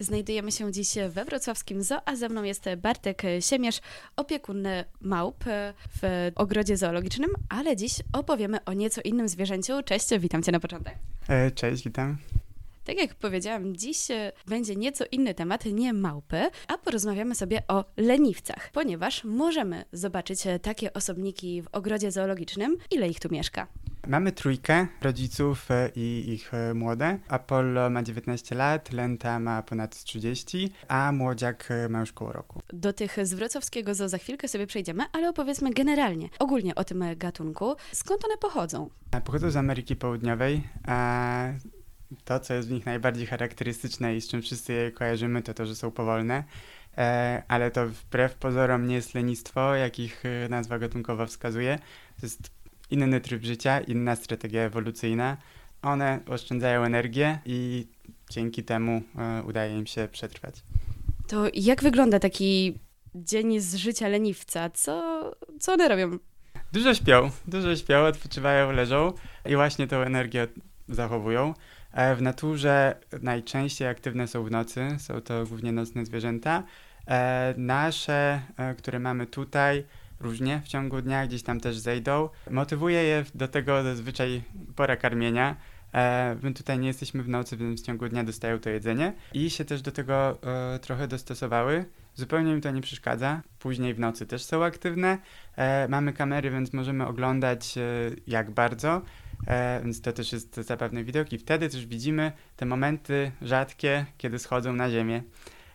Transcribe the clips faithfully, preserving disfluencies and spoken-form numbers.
Znajdujemy się dziś we wrocławskim zoo, a ze mną jest Bartek Siemierz, opiekun małp w ogrodzie zoologicznym, ale dziś opowiemy o nieco innym zwierzęciu. Cześć, witam Cię na początek. Cześć, witam. Tak jak powiedziałam, dziś będzie nieco inny temat, nie małpy, a porozmawiamy sobie o leniwcach, ponieważ możemy zobaczyć takie osobniki w ogrodzie zoologicznym. Ile ich tu mieszka? Mamy trójkę rodziców i ich młode. Apollo ma dziewiętnaście lat, Lenta ma ponad trzydzieści, a młodziak ma już koło roku. Do tych z wrocławskiego zoo za chwilkę sobie przejdziemy, ale opowiedzmy generalnie, ogólnie o tym gatunku. Skąd one pochodzą? Pochodzą z Ameryki Południowej, a to, co jest w nich najbardziej charakterystyczne i z czym wszyscy je kojarzymy, to to, że są powolne. Ale to wbrew pozorom nie jest lenistwo, jak ich nazwa gatunkowa wskazuje. To jest inny tryb życia, inna strategia ewolucyjna. One oszczędzają energię i dzięki temu e, udaje im się przetrwać. To jak wygląda taki dzień z życia leniwca? Co, co one robią? Dużo śpią, dużo śpią, odpoczywają, leżą i właśnie tą energię zachowują. E, w naturze najczęściej aktywne są w nocy, są to głównie nocne zwierzęta. E, nasze, e, które mamy tutaj, różnie w ciągu dnia, gdzieś tam też zejdą. Motywuje je do tego zazwyczaj pora karmienia. E, my tutaj nie jesteśmy w nocy, więc w ciągu dnia dostają to jedzenie i się też do tego e, trochę dostosowały. Zupełnie im to nie przeszkadza. Później w nocy też są aktywne. E, mamy kamery, więc możemy oglądać e, jak bardzo, e, więc to też jest zabawny widok i wtedy też widzimy te momenty rzadkie, kiedy schodzą na ziemię.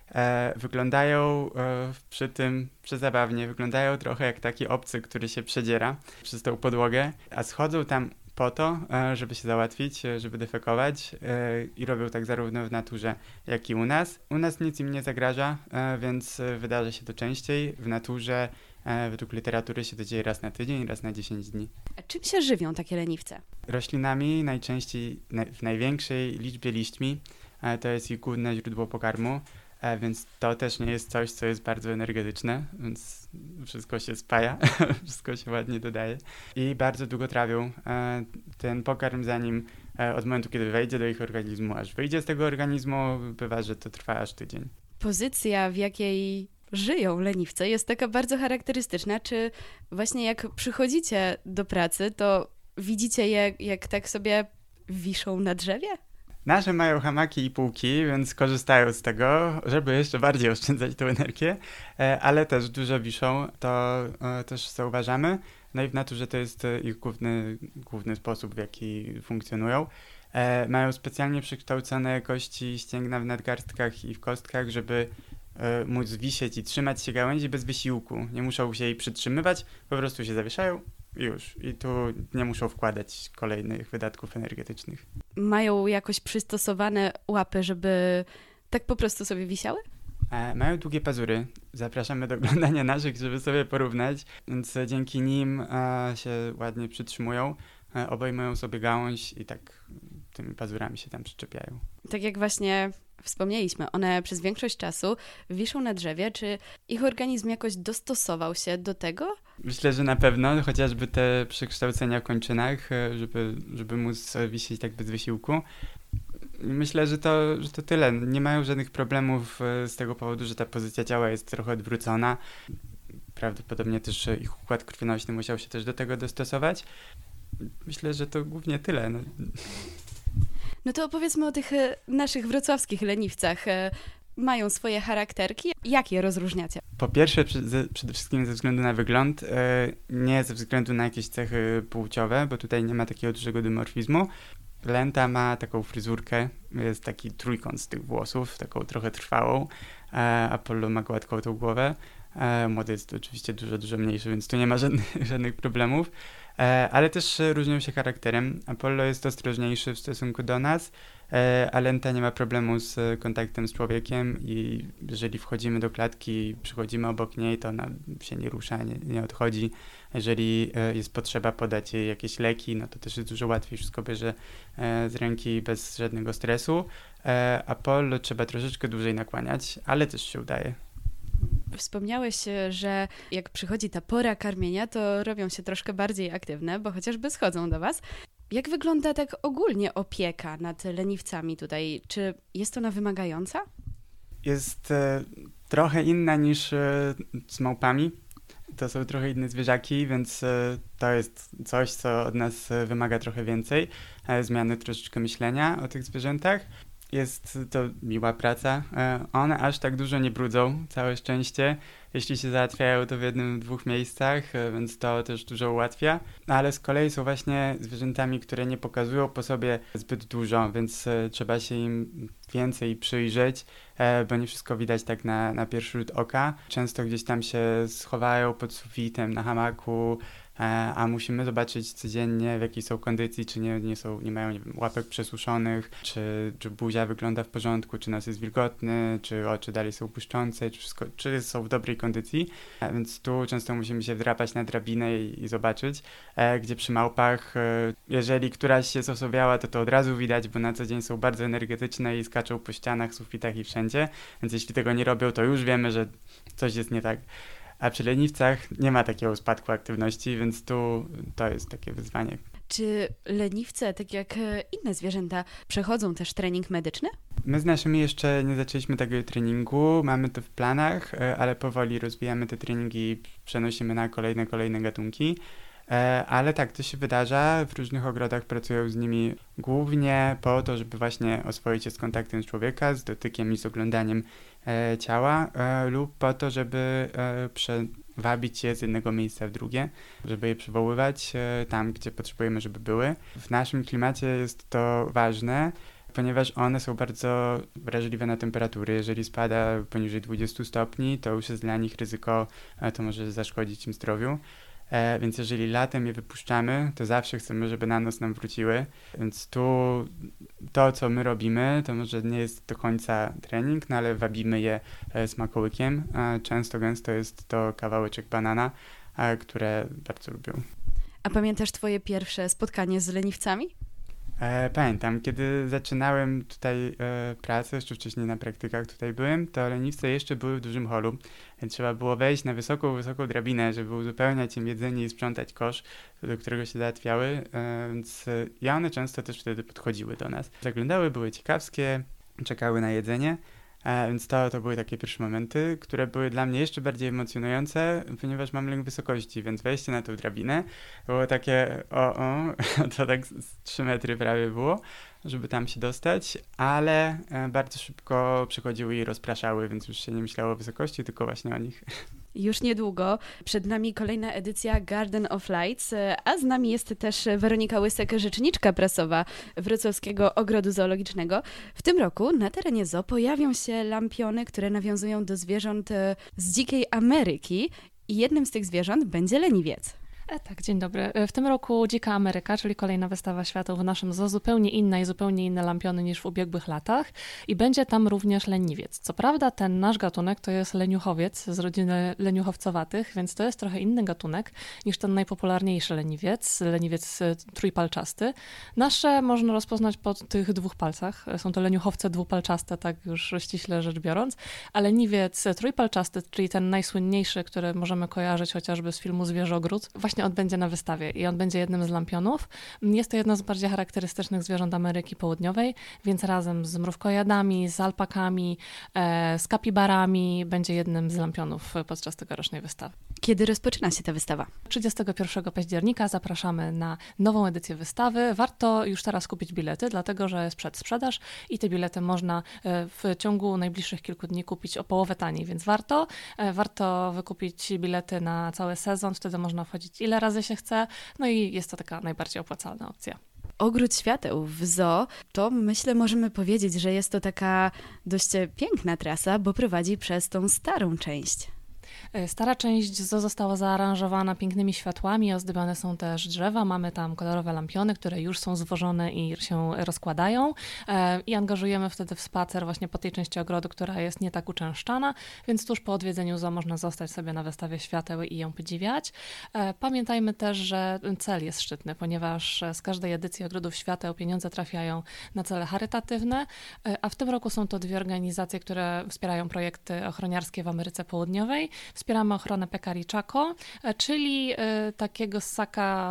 E, wyglądają e, przy tym przezabawnie, wyglądają trochę jak taki obcy, który się przedziera przez tą podłogę, a schodzą tam po to, e, żeby się załatwić, e, żeby defekować e, i robią tak zarówno w naturze, jak i u nas. U nas nic im nie zagraża, e, więc wydarza się to częściej. W naturze e, według literatury się to dzieje raz na tydzień, raz na dziesięć dni. A czym się żywią takie leniwce? Roślinami, najczęściej na, w największej liczbie liśćmi, e, to jest ich główne źródło pokarmu. E, więc to też nie jest coś, co jest bardzo energetyczne, więc wszystko się spaja, wszystko się ładnie dodaje i bardzo długo trawią e, ten pokarm, zanim e, od momentu, kiedy wejdzie do ich organizmu, aż wyjdzie z tego organizmu, bywa, że to trwa aż tydzień. Pozycja, w jakiej żyją leniwce, jest taka bardzo charakterystyczna. Czy właśnie jak przychodzicie do pracy, to widzicie je, jak tak sobie wiszą na drzewie? Nasze mają hamaki i półki, więc korzystają z tego, żeby jeszcze bardziej oszczędzać tę energię, ale też dużo wiszą, to też zauważamy. No i w naturze to jest ich główny, główny sposób, w jaki funkcjonują. Mają specjalnie przekształcone kości ścięgna w nadgarstkach i w kostkach, żeby móc wisieć i trzymać się gałęzi bez wysiłku. Nie muszą się jej przytrzymywać, po prostu się zawieszają. Już. I tu nie muszą wkładać kolejnych wydatków energetycznych. Mają jakoś przystosowane łapy, żeby tak po prostu sobie wisiały? E, mają długie pazury. Zapraszamy do oglądania naszych, żeby sobie porównać. Więc dzięki nim e, się ładnie przytrzymują, e, obejmują sobie gałąź i tak tymi pazurami się tam przyczepiają. Tak jak właśnie wspomnieliśmy, one przez większość czasu wiszą na drzewie. Czy ich organizm jakoś dostosował się do tego? Myślę, że na pewno, chociażby te przekształcenia w kończynach, żeby, żeby móc wisieć tak bez wysiłku. Myślę, że to, że to tyle. Nie mają żadnych problemów z tego powodu, że ta pozycja ciała jest trochę odwrócona. Prawdopodobnie też ich układ krwionośny musiał się też do tego dostosować. Myślę, że to głównie tyle. No. No to opowiedzmy o tych naszych wrocławskich leniwcach. Mają swoje charakterki. Jak je rozróżniacie? Po pierwsze, przede wszystkim ze względu na wygląd, nie ze względu na jakieś cechy płciowe, bo tutaj nie ma takiego dużego dymorfizmu. Lenta ma taką fryzurkę, jest taki trójkąt z tych włosów, taką trochę trwałą. Apollo ma gładką tą głowę. Młody jest oczywiście dużo, dużo mniejszy, więc tu nie ma żadnych, żadnych problemów. Ale też różnią się charakterem. Apollo jest ostrożniejszy w stosunku do nas, a Lenta nie ma problemu z kontaktem z człowiekiem i jeżeli wchodzimy do klatki, przychodzimy obok niej, to ona się nie rusza, nie, nie odchodzi. Jeżeli jest potrzeba podać jej jakieś leki, no to też jest dużo łatwiej, wszystko bierze z ręki bez żadnego stresu. Apollo trzeba troszeczkę dłużej nakłaniać, ale też się udaje. Wspomniałeś, że jak przychodzi ta pora karmienia, to robią się troszkę bardziej aktywne, bo chociażby schodzą do was. Jak wygląda tak ogólnie opieka nad leniwcami tutaj? Czy jest ona wymagająca? jest e, trochę inna niż e, z małpami. To są trochę inne zwierzaki, więc e, to jest coś, co od nas e, wymaga trochę więcej. E, zmiany troszeczkę myślenia o tych zwierzętach. Jest to miła praca. E, one aż tak dużo nie brudzą, całe szczęście. Jeśli się załatwiają to w jednym, dwóch miejscach, e, więc to też dużo ułatwia. No, ale z kolei są właśnie zwierzętami, które nie pokazują po sobie zbyt dużo, więc e, trzeba się im więcej przyjrzeć, e, bo nie wszystko widać tak na, na pierwszy rzut oka. Często gdzieś tam się schowają pod sufitem, na hamaku, e, a musimy zobaczyć codziennie, w jakiej są kondycji, czy nie, nie, są, nie mają nie wiem, łapek przesuszonych, czy, czy buzia wygląda w porządku, czy nos jest wilgotny, czy oczy dalej są błyszczące, czy, wszystko, czy są w dobrej kondycji. E, więc tu często musimy się wdrapać na drabinę i, i zobaczyć, e, gdzie przy małpach, e, jeżeli któraś się zosowiała, to to od razu widać, bo na co dzień są bardzo energetyczne i skaczą po ścianach, sufitach i wszędzie, więc jeśli tego nie robią, to już wiemy, że coś jest nie tak. A przy leniwcach nie ma takiego spadku aktywności, więc tu to jest takie wyzwanie. Czy leniwce, tak jak inne zwierzęta, przechodzą też trening medyczny? My z naszymi jeszcze nie zaczęliśmy tego treningu, mamy to w planach, ale powoli rozwijamy te treningi i przenosimy na kolejne, kolejne gatunki. Ale tak, to się wydarza, w różnych ogrodach pracują z nimi głównie po to, żeby właśnie oswoić się z kontaktem z człowieka, z dotykiem i z oglądaniem e, ciała e, lub po to, żeby e, przewabić je z jednego miejsca w drugie, żeby je przywoływać e, tam, gdzie potrzebujemy, żeby były. W naszym klimacie jest to ważne, ponieważ one są bardzo wrażliwe na temperatury. Jeżeli spada poniżej dwudziestu stopni, to już jest dla nich ryzyko, e, to może zaszkodzić im zdrowiu. E, więc jeżeli latem je wypuszczamy, to zawsze chcemy, żeby na noc nam wróciły. Więc tu to, co my robimy, to może nie jest do końca trening, no ale wabimy je e, smakołykiem. E, często, gęsto jest to kawałeczek banana, e, które bardzo lubią. A pamiętasz twoje pierwsze spotkanie z leniwcami? E, pamiętam, kiedy zaczynałem tutaj e, pracę, jeszcze wcześniej na praktykach tutaj byłem, to leniwce jeszcze były w dużym holu, więc trzeba było wejść na wysoką, wysoką drabinę, żeby uzupełniać im jedzenie i sprzątać kosz, do którego się załatwiały, e, więc e, i one często też wtedy podchodziły do nas. Zaglądały, były ciekawskie, czekały na jedzenie, e, więc to, to były takie pierwsze momenty, które były dla mnie jeszcze bardziej emocjonujące, ponieważ mam lęk wysokości, więc wejście na tą drabinę było takie o, o, to tak z trzy metry prawie było, żeby tam się dostać, ale e, bardzo szybko przychodziły i rozpraszały, więc już się nie myślało o wysokości, tylko właśnie o nich. Już niedługo. Przed nami kolejna edycja Garden of Lights, a z nami jest też Weronika Łysek, rzeczniczka prasowa Wrocławskiego Ogrodu Zoologicznego. W tym roku na terenie zoo pojawią się lampiony, które nawiązują do zwierząt z dzikiej Ameryki i jednym z tych zwierząt będzie leniwiec. E, tak, dzień dobry. W tym roku Dzika Ameryka, czyli kolejna wystawa świateł w naszym zoo, zupełnie inna i zupełnie inne lampiony niż w ubiegłych latach i będzie tam również leniwiec. Co prawda ten nasz gatunek to jest leniuchowiec z rodziny leniuchowcowatych, więc to jest trochę inny gatunek niż ten najpopularniejszy leniwiec, leniwiec trójpalczasty. Nasze można rozpoznać po tych dwóch palcach. Są to leniuchowce dwupalczaste, tak już ściśle rzecz biorąc, a leniwiec trójpalczasty, czyli ten najsłynniejszy, który możemy kojarzyć chociażby z filmu Zwierzogród, właśnie on będzie na wystawie i on będzie jednym z lampionów. Jest to jedno z bardziej charakterystycznych zwierząt Ameryki Południowej, więc razem z mrówkojadami, z alpakami, e, z kapibarami będzie jednym z lampionów podczas tegorocznej wystawy. Kiedy rozpoczyna się ta wystawa? trzydziestego pierwszego października zapraszamy na nową edycję wystawy. Warto już teraz kupić bilety, dlatego że jest przedsprzedaż i te bilety można w ciągu najbliższych kilku dni kupić o połowę taniej, więc warto. Warto wykupić bilety na cały sezon, wtedy można wchodzić ile razy się chce, no i jest to taka najbardziej opłacalna opcja. Ogród Świateł w zoo, to myślę możemy powiedzieć, że jest to taka dość piękna trasa, bo prowadzi przez tą starą część. Stara część zoo została zaaranżowana pięknymi światłami, ozdabiane są też drzewa, mamy tam kolorowe lampiony, które już są zwożone i się rozkładają i angażujemy wtedy w spacer właśnie po tej części ogrodu, która jest nie tak uczęszczana, więc tuż po odwiedzeniu zoo można zostać sobie na wystawie świateł i ją podziwiać. Pamiętajmy też, że cel jest szczytny, ponieważ z każdej edycji Ogrodów Świateł pieniądze trafiają na cele charytatywne, a w tym roku są to dwie organizacje, które wspierają projekty ochroniarskie w Ameryce Południowej. Wspieramy ochronę pekari Chaco, czyli takiego ssaka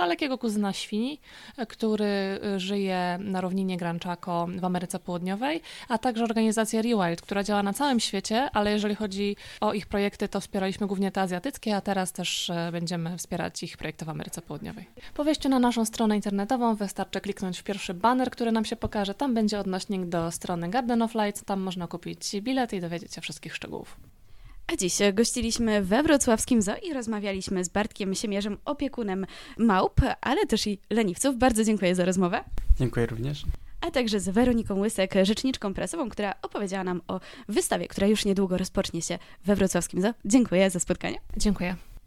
dalekiego kuzyna świni, który żyje na równinie Gran Chaco w Ameryce Południowej, a także organizacja Rewild, która działa na całym świecie, ale jeżeli chodzi o ich projekty, to wspieraliśmy głównie te azjatyckie, a teraz też będziemy wspierać ich projekty w Ameryce Południowej. Po wejściu na naszą stronę internetową wystarczy kliknąć w pierwszy baner, który nam się pokaże. Tam będzie odnośnik do strony Garden of Lights, tam można kupić bilet i dowiedzieć się wszystkich szczegółów. A dziś gościliśmy we wrocławskim zoo i rozmawialiśmy z Bartkiem Siemierzem, opiekunem małp, ale też i leniwców. Bardzo dziękuję za rozmowę. Dziękuję również. A także z Weroniką Łysek, rzeczniczką prasową, która opowiedziała nam o wystawie, która już niedługo rozpocznie się we wrocławskim zoo. Dziękuję za spotkanie. Dziękuję.